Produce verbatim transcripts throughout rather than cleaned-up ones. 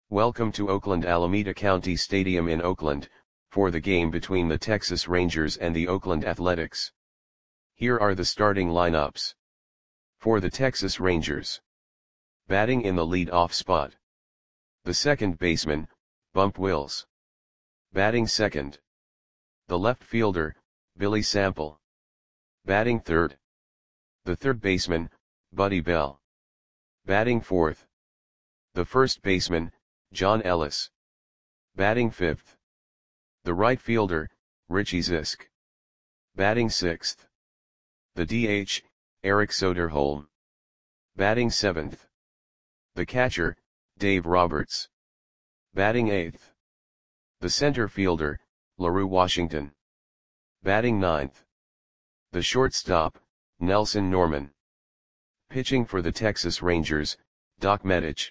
Welcome to Oakland Alameda County Stadium in Oakland, for the game between the Texas Rangers and the Oakland Athletics. Here are the starting lineups. For the Texas Rangers. Batting in the lead-off spot. The second baseman, Bump Wills. Batting second. The left fielder, Billy Sample. Batting third. The third baseman, Buddy Bell. Batting fourth. The first baseman, John Ellis. Batting fifth. The right fielder, Richie Zisk. Batting sixth. The D H, Eric Soderholm. Batting seventh. The catcher, Dave Roberts. Batting eighth. The center fielder, LaRue Washington. Batting ninth. The shortstop, Nelson Norman. Pitching for the Texas Rangers, Doc Medich.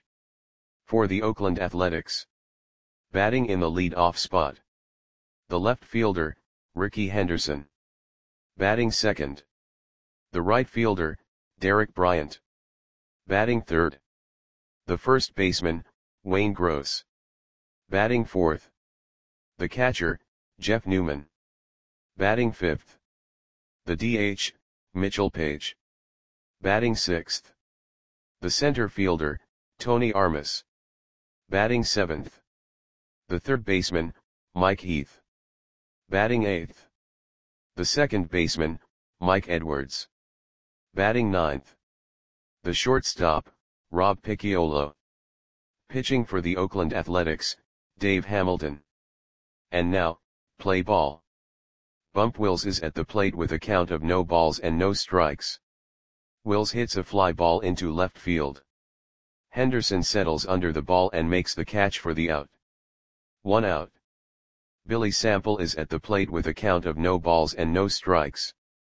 For the Oakland Athletics. Batting in the lead-off spot. The left fielder, Ricky Henderson. Batting second. The right fielder, Derek Bryant. Batting third. The first baseman, Wayne Gross. Batting fourth. The catcher, Jeff Newman. Batting fifth. The D H, Mitchell Page. Batting sixth. The center fielder, Tony Armas. Batting seventh. The third baseman, Mike Heath. Batting eighth. The second baseman, Mike Edwards. Batting ninth. The shortstop, Rob Picciolo. Pitching for the Oakland Athletics, Dave Hamilton. And now, play ball. Bump Wills is at the plate with a count of no balls and no strikes. Wills hits a fly ball into left field. Henderson settles under the ball and makes the catch for the out. One out. Billy Sample is at the plate with a count of no balls and no strikes.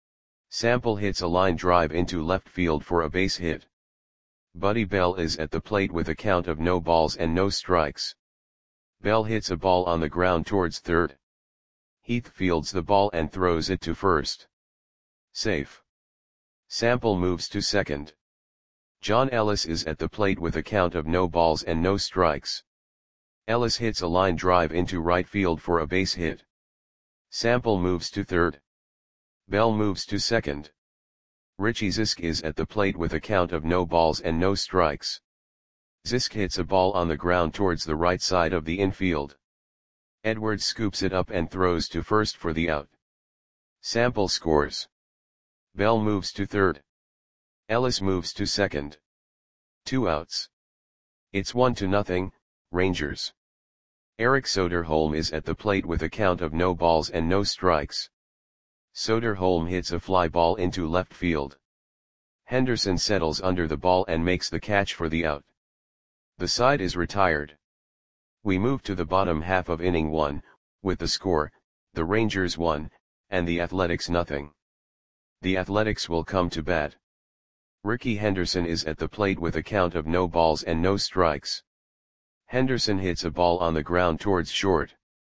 Sample hits a line drive into left field for a base hit. Buddy Bell is at the plate with a count of no balls and no strikes. Bell hits a ball on the ground towards third. Heath fields the ball and throws it to first. Safe. Sample moves to second. John Ellis is at the plate with a count of no balls and no strikes. Ellis hits a line drive into right field for a base hit. Sample moves to third. Bell moves to second. Richie Zisk is at the plate with a count of no balls and no strikes. Zisk hits a ball on the ground towards the right side of the infield. Edwards scoops it up and throws to first for the out. Sample scores. Bell moves to third. Ellis moves to second. Two outs. It's one to nothing, Rangers. Eric Soderholm is at the plate with a count of no balls and no strikes. Soderholm hits a fly ball into left field. Henderson settles under the ball and makes the catch for the out. The side is retired. We move to the bottom half of inning one, with the score, the Rangers one, and the Athletics nothing. The Athletics will come to bat. Ricky Henderson is at the plate with a count of no balls and no strikes. Henderson hits a ball on the ground towards short.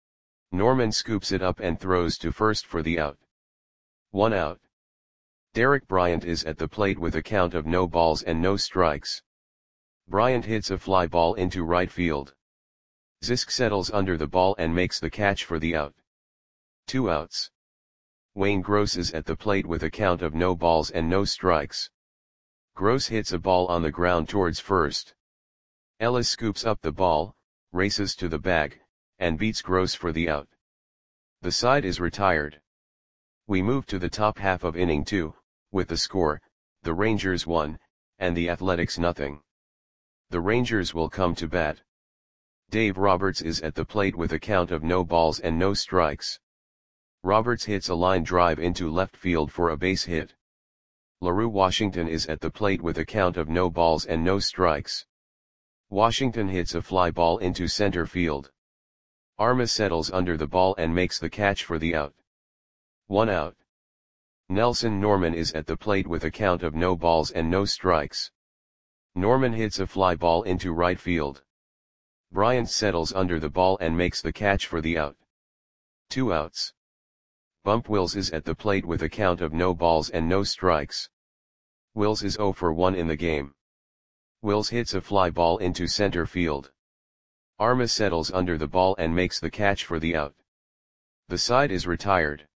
Norman scoops it up and throws to first for the out. One out. Derek Bryant is at the plate with a count of no balls and no strikes. Bryant hits a fly ball into right field. Zisk settles under the ball and makes the catch for the out. Two outs. Wayne Gross is at the plate with a count of no balls and no strikes. Gross hits a ball on the ground towards first. Ellis scoops up the ball, races to the bag, and beats Gross for the out. The side is retired. We move to the top half of inning two, with the score, the Rangers one, and the Athletics nothing. The Rangers will come to bat. Dave Roberts is at the plate with a count of no balls and no strikes. Roberts hits a line drive into left field for a base hit. LaRue Washington is at the plate with a count of no balls and no strikes. Washington hits a fly ball into center field. Armas settles under the ball and makes the catch for the out. One out. Nelson Norman is at the plate with a count of no balls and no strikes. Norman hits a fly ball into right field. Bryant settles under the ball and makes the catch for the out. Two outs. Bump Wills is at the plate with a count of no balls and no strikes. Wills is zero for one in the game. Wills hits a fly ball into center field. Armas settles under the ball and makes the catch for the out. The side is retired.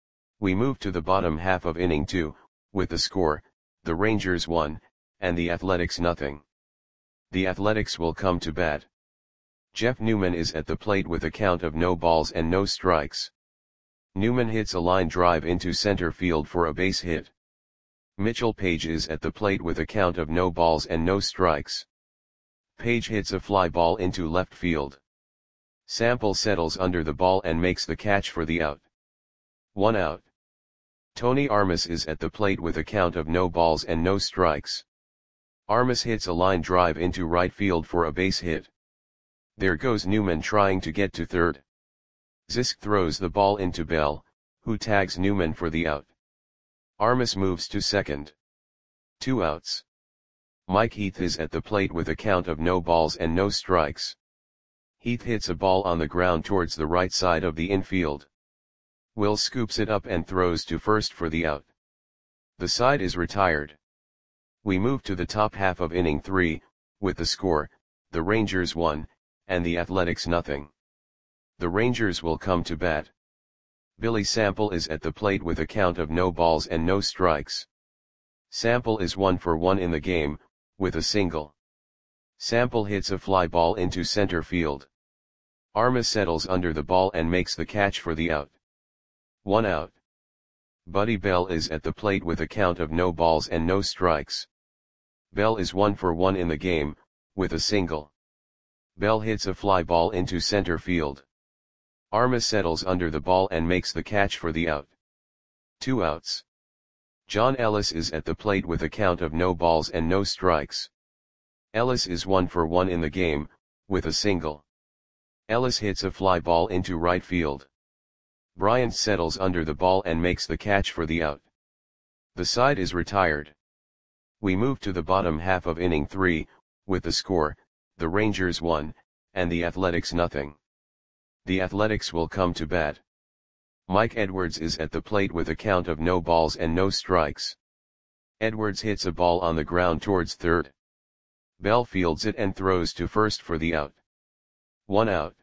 We move to the bottom half of inning two, with the score, the Rangers one, and the Athletics nothing. The Athletics will come to bat. Jeff Newman is at the plate with a count of no balls and no strikes. Newman hits a line drive into center field for a base hit. Mitchell Page is at the plate with a count of no balls and no strikes. Page hits a fly ball into left field. Sample settles under the ball and makes the catch for the out. One out. Tony Armas is at the plate with a count of no balls and no strikes. Armas hits a line drive into right field for a base hit. There goes Newman trying to get to third. Zisk throws the ball into Bell, who tags Newman for the out. Armas moves to second. Two outs. Mike Heath is at the plate with a count of no balls and no strikes. Heath hits a ball on the ground towards the right side of the infield. Will scoops it up and throws to first for the out. The side is retired. We move to the top half of inning three, with the score, the Rangers one, and the Athletics nothing. The Rangers will come to bat. Billy Sample is at the plate with a count of no balls and no strikes. Sample is one for one in the game, with a single. Sample hits a fly ball into center field. Armas settles under the ball and makes the catch for the out. One out. Buddy Bell is at the plate with a count of no balls and no strikes. Bell is one for one in the game, with a single. Bell hits a fly ball into center field. Armas settles under the ball and makes the catch for the out. Two outs. John Ellis is at the plate with a count of no balls and no strikes. Ellis is one for one in the game, with a single. Ellis hits a fly ball into right field. Bryant settles under the ball and makes the catch for the out. The side is retired. We move to the bottom half of inning three, with the score, the Rangers one, and the Athletics nothing. The Athletics will come to bat. Mike Edwards is at the plate with a count of no balls and no strikes. Edwards hits a ball on the ground towards third. Bell fields it and throws to first for the out. One out.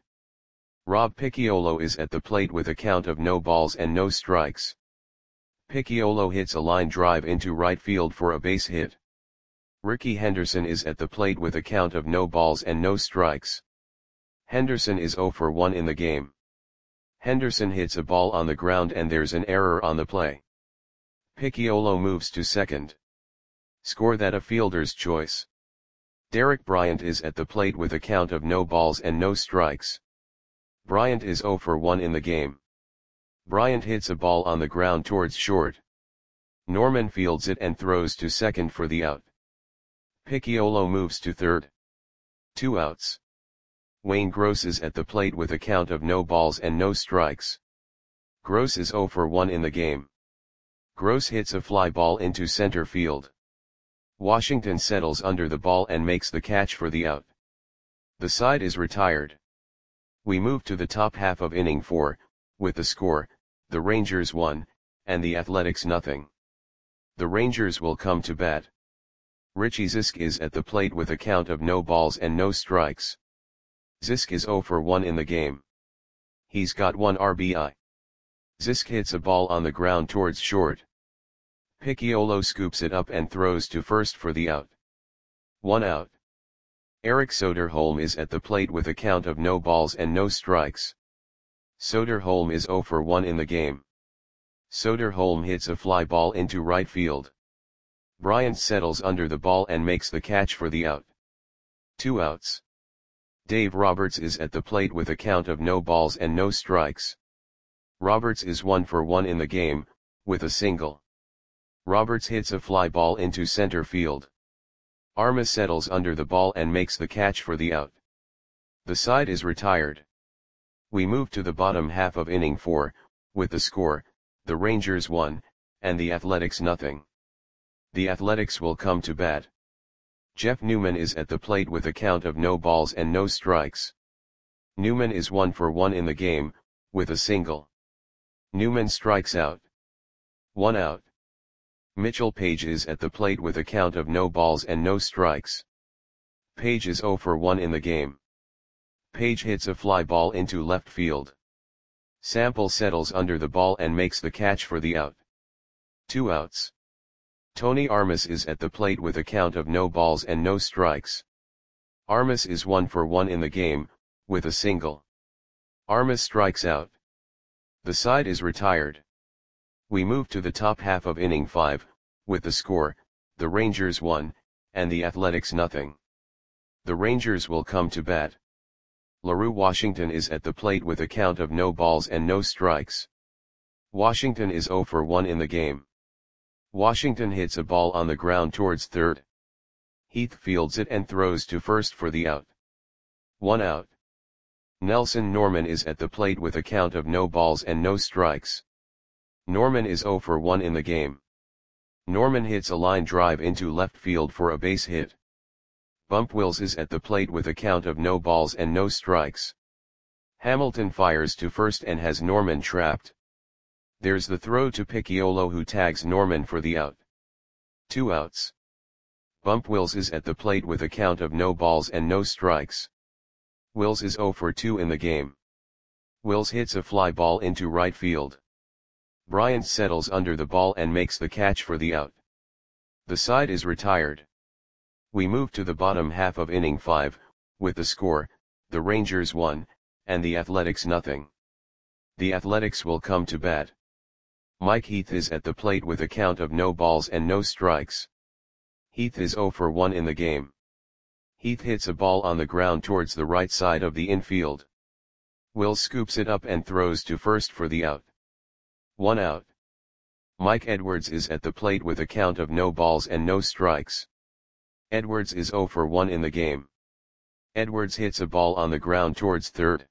Rob Picciolo is at the plate with a count of no balls and no strikes. Picciolo hits a line drive into right field for a base hit. Ricky Henderson is at the plate with a count of no balls and no strikes. Henderson is zero for one in the game. Henderson hits a ball on the ground and there's an error on the play. Picciolo moves to second. Score that a fielder's choice. Derek Bryant is at the plate with a count of no balls and no strikes. Bryant is zero for one in the game. Bryant hits a ball on the ground towards short. Norman fields it and throws to second for the out. Picciolo moves to third. Two outs. Wayne Gross is at the plate with a count of no balls and no strikes. Gross is zero for one in the game. Gross hits a fly ball into center field. Washington settles under the ball and makes the catch for the out. The side is retired. We move to the top half of inning four, with the score, the Rangers one, and the Athletics nothing. The Rangers will come to bat. Richie Zisk is at the plate with a count of no balls and no strikes. Zisk is zero for one in the game. He's got one R B I. Zisk hits a ball on the ground towards short. Picciolo scoops it up and throws to first for the out. One out. Eric Soderholm is at the plate with a count of no balls and no strikes. Soderholm is zero for one in the game. Soderholm hits a fly ball into right field. Bryant settles under the ball and makes the catch for the out. Two outs. Dave Roberts is at the plate with a count of no balls and no strikes. Roberts is one for one in the game, with a single. Roberts hits a fly ball into center field. Armas settles under the ball and makes the catch for the out. The side is retired. We move to the bottom half of inning four, with the score, the Rangers one, and the Athletics nothing. The Athletics will come to bat. Jeff Newman is at the plate with a count of no balls and no strikes. Newman is one for one in the game, with a single. Newman strikes out. One out. Mitchell Page is at the plate with a count of no balls and no strikes. Page is zero for one in the game. Page hits a fly ball into left field. Sample settles under the ball and makes the catch for the out. Two outs. Tony Armas is at the plate with a count of no balls and no strikes. Armas is one for one in the game, with a single. Armas strikes out. The side is retired. We move to the top half of inning five, with the score, the Rangers one, and the Athletics nothing. The Rangers will come to bat. LaRue Washington is at the plate with a count of no balls and no strikes. Washington is zero for one in the game. Washington hits a ball on the ground towards third. Heath fields it and throws to first for the out. One out. Nelson Norman is at the plate with a count of no balls and no strikes. Norman is zero for one in the game. Norman hits a line drive into left field for a base hit. Bump Wills is at the plate with a count of no balls and no strikes. Hamilton fires to first and has Norman trapped. There's the throw to Picciolo, who tags Norman for the out. Two outs. Bump Wills is at the plate with a count of no balls and no strikes. Wills is zero for two in the game. Wills hits a fly ball into right field. Bryant settles under the ball and makes the catch for the out. The side is retired. We move to the bottom half of inning five, with the score, the Rangers one, and the Athletics nothing. The Athletics will come to bat. Mike Heath is at the plate with a count of no balls and no strikes. Heath is zero for one in the game. Heath hits a ball on the ground towards the right side of the infield. Wills scoops it up and throws to first for the out. One out. Mike Edwards is at the plate with a count of no balls and no strikes. Edwards is zero for one in the game. Edwards hits a ball on the ground towards third.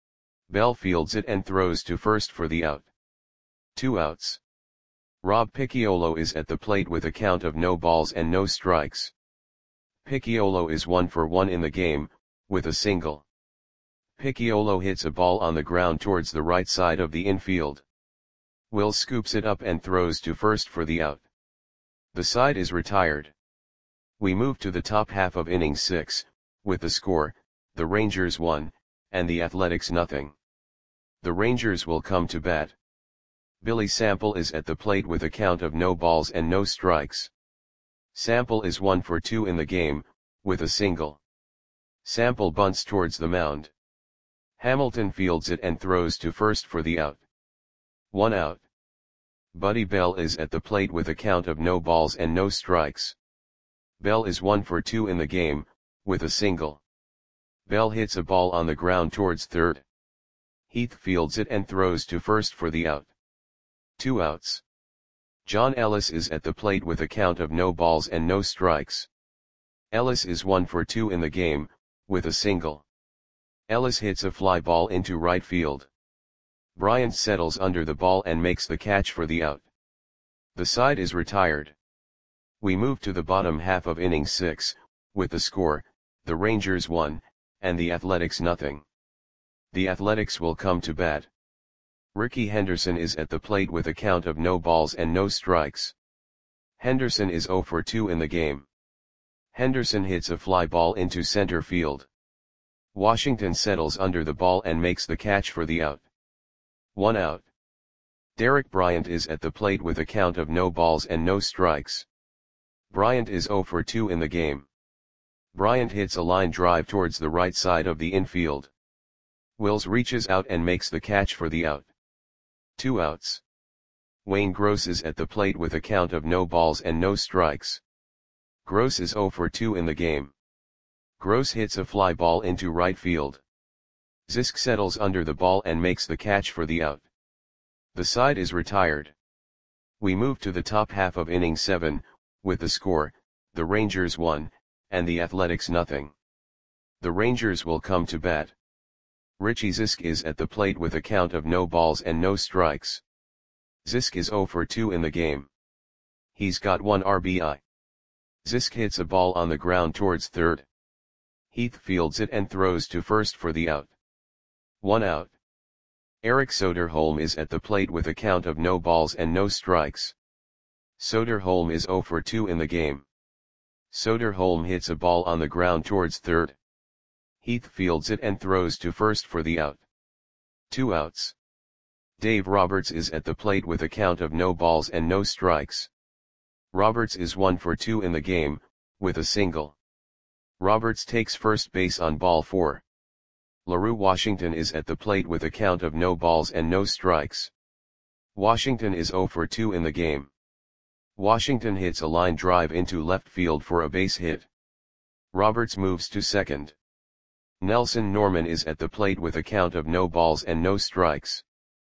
Bell fields it and throws to first for the out. Two outs. Rob Picciolo is at the plate with a count of no balls and no strikes. Picciolo is one for one in the game, with a single. Picciolo hits a ball on the ground towards the right side of the infield. Wills scoops it up and throws to first for the out. The side is retired. We move to the top half of inning six, with the score, the Rangers one, and the Athletics nothing. The Rangers will come to bat. Billy Sample is at the plate with a count of no balls and no strikes. Sample is one for two in the game, with a single. Sample bunts towards the mound. Hamilton fields it and throws to first for the out. One out. Buddy Bell is at the plate with a count of no balls and no strikes. Bell is one for two in the game, with a single. Bell hits a ball on the ground towards third. Heath fields it and throws to first for the out. Two outs. John Ellis is at the plate with a count of no balls and no strikes. Ellis is one for two in the game, with a single. Ellis hits a fly ball into right field. Bryant settles under the ball and makes the catch for the out. The side is retired. We move to the bottom half of inning six, with the score, the Rangers one, and the Athletics nothing. The Athletics will come to bat. Ricky Henderson is at the plate with a count of no balls and no strikes. Henderson is zero for two in the game. Henderson hits a fly ball into center field. Washington settles under the ball and makes the catch for the out. One out. Derek Bryant is at the plate with a count of no balls and no strikes. Bryant is zero for two in the game. Bryant hits a line drive towards the right side of the infield. Wills reaches out and makes the catch for the out. Two outs. Wayne Gross is at the plate with a count of no balls and no strikes. Gross is zero for two in the game. Gross hits a fly ball into right field. Zisk settles under the ball and makes the catch for the out. The side is retired. We move to the top half of inning seven, with the score, the Rangers one, and the Athletics nothing. The Rangers will come to bat. Richie Zisk is at the plate with a count of no balls and no strikes. Zisk is zero for two in the game. He's got one R B I. Zisk hits a ball on the ground towards third. Heath fields it and throws to first for the out. One out. Eric Soderholm is at the plate with a count of no balls and no strikes. Soderholm is zero for two in the game. Soderholm hits a ball on the ground towards third. Heath fields it and throws to first for the out. Two outs. Dave Roberts is at the plate with a count of no balls and no strikes. Roberts is one for two in the game, with a single. Roberts takes first base on ball four. LaRue Washington is at the plate with a count of no balls and no strikes. Washington is oh for two in the game. Washington hits a line drive into left field for a base hit. Roberts moves to second. Nelson Norman is at the plate with a count of no balls and no strikes.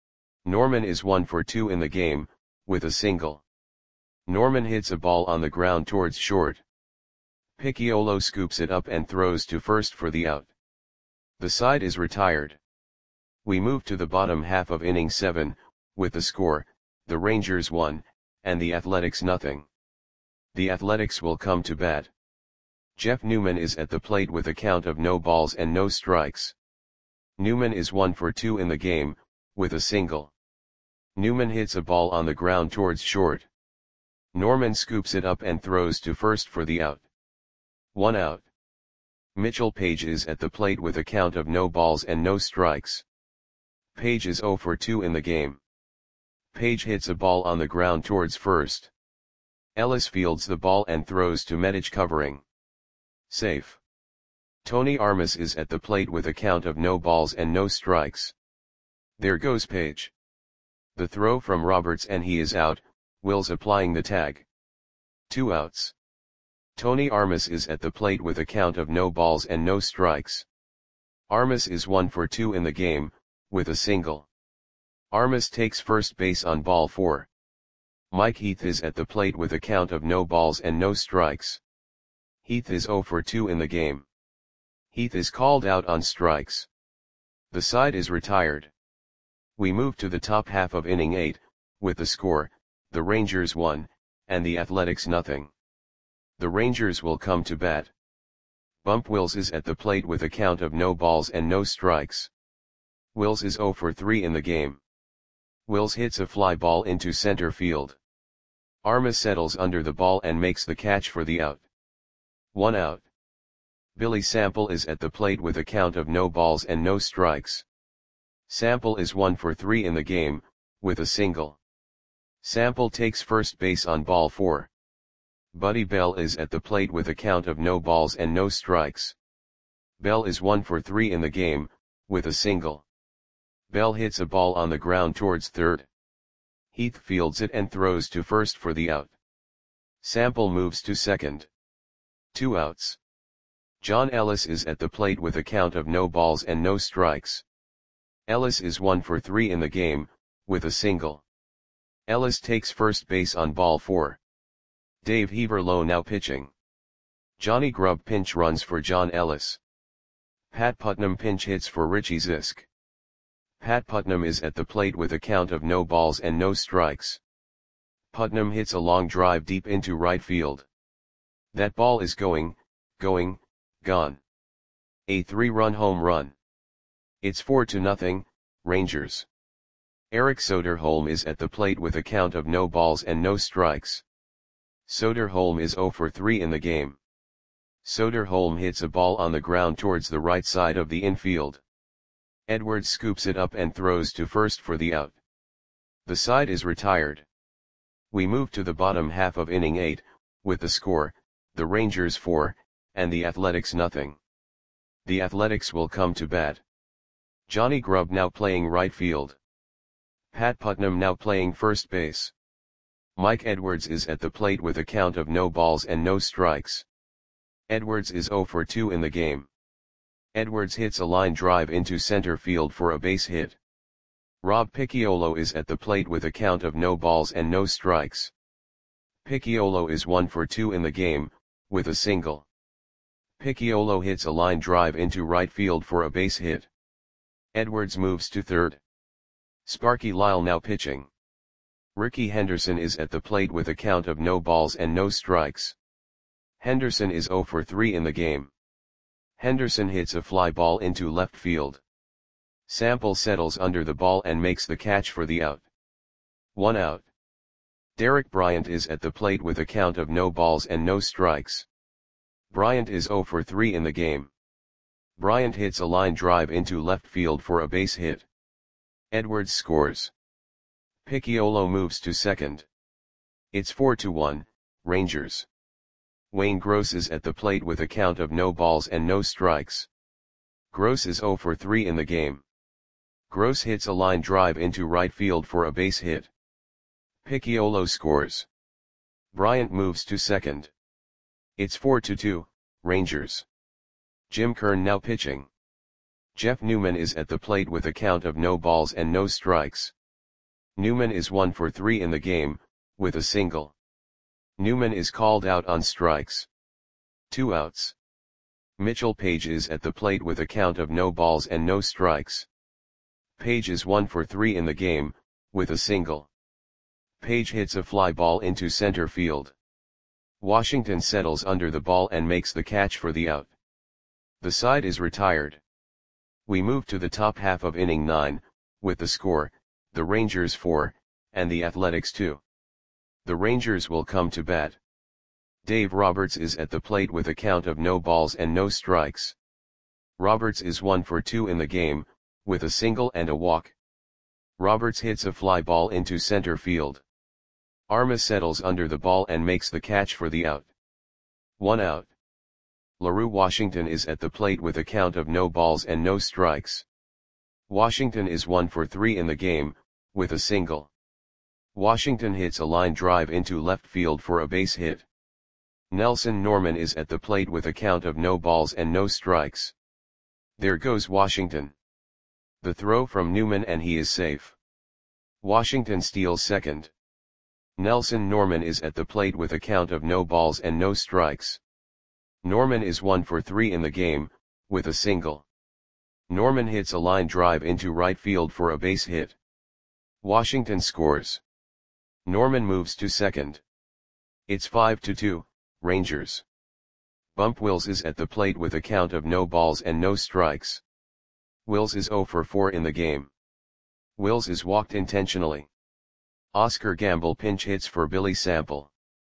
Norman is one for two in the game, with a single. Norman hits a ball on the ground towards short. Picciolo scoops it up and throws to first for the out. The side is retired. We move to the bottom half of inning seven, with the score, the Rangers one, and the Athletics nothing. The Athletics will come to bat. Jeff Newman is at the plate with a count of no balls and no strikes. Newman is one for two in the game, with a single. Newman hits a ball on the ground towards short. Norman scoops it up and throws to first for the out. One out. Mitchell Page is at the plate with a count of no balls and no strikes. Page is oh for two in the game. Page hits a ball on the ground towards first. Ellis fields the ball and throws to Medich covering. Safe. Tony Armas is at the plate with a count of no balls and no strikes. There goes Page. The throw from Roberts and he is out, Wills applying the tag. Two outs. Tony Armas is at the plate with a count of no balls and no strikes. Armas is one for two in the game, with a single. Armas takes first base on ball four. Mike Heath is at the plate with a count of no balls and no strikes. Heath is oh for two in the game. Heath is called out on strikes. The side is retired. We move to the top half of inning eight, with the score, the Rangers one, and the Athletics nothing. The Rangers will come to bat. Bump Wills is at the plate with a count of no balls and no strikes. Wills is oh for three in the game. Wills hits a fly ball into center field. Armas settles under the ball and makes the catch for the out. One out. Billy Sample is at the plate with a count of no balls and no strikes. Sample is one for three in the game, with a single. Sample takes first base on ball four. Buddy Bell is at the plate with a count of no balls and no strikes. Bell is one for three in the game, with a single. Bell hits a ball on the ground towards third. Heath fields it and throws to first for the out. Sample moves to second. Two outs. John Ellis is at the plate with a count of no balls and no strikes. Ellis is one for three in the game, with a single. Ellis takes first base on ball four. Dave Heaverlow now pitching. Johnny Grubb pinch runs for John Ellis. Pat Putnam pinch hits for Richie Zisk. Pat Putnam is at the plate with a count of no balls and no strikes. Putnam hits a long drive deep into right field. That ball is going, going, gone. A three-run home run. It's four to nothing, Rangers. Eric Soderholm is at the plate with a count of no balls and no strikes. Soderholm is oh for three in the game. Soderholm hits a ball on the ground towards the right side of the infield. Edwards scoops it up and throws to first for the out. The side is retired. We move to the bottom half of inning eight, with the score, the Rangers four, and the Athletics nothing. The Athletics will come to bat. Johnny Grubb now playing right field. Pat Putnam now playing first base. Mike Edwards is at the plate with a count of no balls and no strikes. Edwards is oh for two in the game. Edwards hits a line drive into center field for a base hit. Rob Picciolo is at the plate with a count of no balls and no strikes. Picciolo is one for two in the game, with a single. Picciolo hits a line drive into right field for a base hit. Edwards moves to third. Sparky Lyle now pitching. Ricky Henderson is at the plate with a count of no balls and no strikes. Henderson is oh for three in the game. Henderson hits a fly ball into left field. Sample settles under the ball and makes the catch for the out. One out. Derek Bryant is at the plate with a count of no balls and no strikes. Bryant is oh for three in the game. Bryant hits a line drive into left field for a base hit. Edwards scores. Picciolo moves to second. It's four to one, Rangers. Wayne Gross is at the plate with a count of no balls and no strikes. Gross is zero for three in the game. Gross hits a line drive into right field for a base hit. Picciolo scores. Bryant moves to second. It's four to two, Rangers. Jim Kern now pitching. Jeff Newman is at the plate with a count of no balls and no strikes. Newman is one for three in the game, with a single. Newman is called out on strikes. Two outs. Mitchell Page is at the plate with a count of no balls and no strikes. Page is one for three in the game, with a single. Page hits a fly ball into center field. Washington settles under the ball and makes the catch for the out. The side is retired. We move to the top half of inning nine, with the score, the Rangers four, and the Athletics two. The Rangers will come to bat. Dave Roberts is at the plate with a count of no balls and no strikes. Roberts is one for two in the game, with a single and a walk. Roberts hits a fly ball into center field. Armas settles under the ball and makes the catch for the out. One out. LaRue Washington is at the plate with a count of no balls and no strikes. Washington is one for three in the game, with a single. Washington hits a line drive into left field for a base hit. Nelson Norman is at the plate with a count of no balls and no strikes. There goes Washington. The throw from Newman and he is safe. Washington steals second. Nelson Norman is at the plate with a count of no balls and no strikes. Norman is one for three in the game, with a single. Norman hits a line drive into right field for a base hit. Washington scores. Norman moves to second. It's five to two, Rangers. Bump Wills is at the plate with a count of no balls and no strikes. Wills is zero for four in the game. Wills is walked intentionally. Oscar Gamble pinch hits for Billy Sample.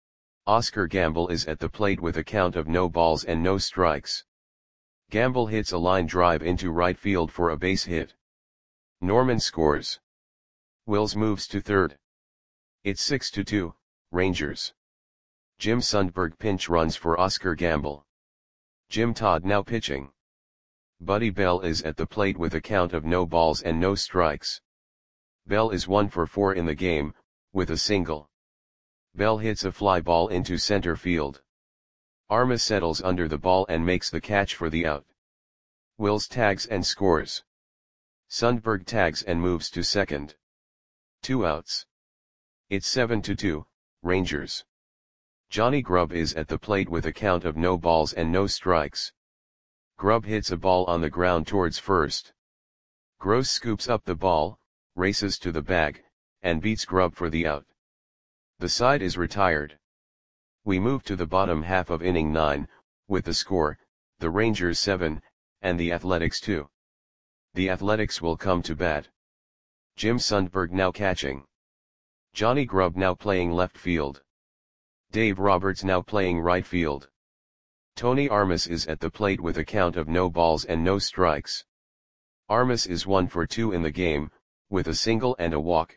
Oscar Gamble is at the plate with a count of no balls and no strikes. Gamble hits a line drive into right field for a base hit. Norman scores. Wills moves to third. It's six to two, Rangers. Jim Sundberg pinch runs for Oscar Gamble. Jim Todd now pitching. Buddy Bell is at the plate with a count of no balls and no strikes. Bell is one for four in the game, with a single. Bell hits a fly ball into center field. Armas settles under the ball and makes the catch for the out. Wills tags and scores. Sundberg tags and moves to second. Two outs. It's seven to two, Rangers. Johnny Grubb is at the plate with a count of no balls and no strikes. Grubb hits a ball on the ground towards first. Gross scoops up the ball, races to the bag, and beats Grubb for the out. The side is retired. We move to the bottom half of inning nine, with the score, the Rangers seven, and the Athletics two. The Athletics will come to bat. Jim Sundberg now catching. Johnny Grubb now playing left field. Dave Roberts now playing right field. Tony Armas is at the plate with a count of no balls and no strikes. Armas is one for two in the game, with a single and a walk.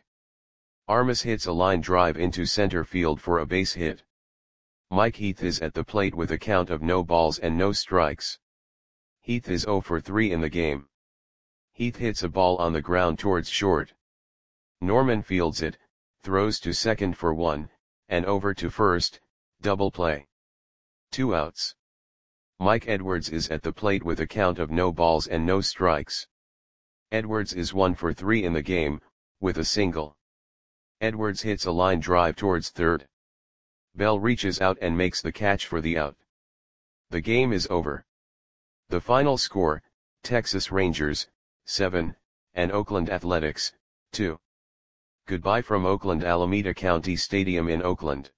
Armas hits a line drive into center field for a base hit. Mike Heath is at the plate with a count of no balls and no strikes. Heath is zero for three in the game. Heath hits a ball on the ground towards short. Norman fields it, throws to second for one, and over to first, double play. Two outs. Mike Edwards is at the plate with a count of no balls and no strikes. Edwards is one for three in the game, with a single. Edwards hits a line drive towards third. Bell reaches out and makes the catch for the out. The game is over. The final score, Texas Rangers, seven, and Oakland Athletics, two. Goodbye from Oakland Alameda County Stadium in Oakland.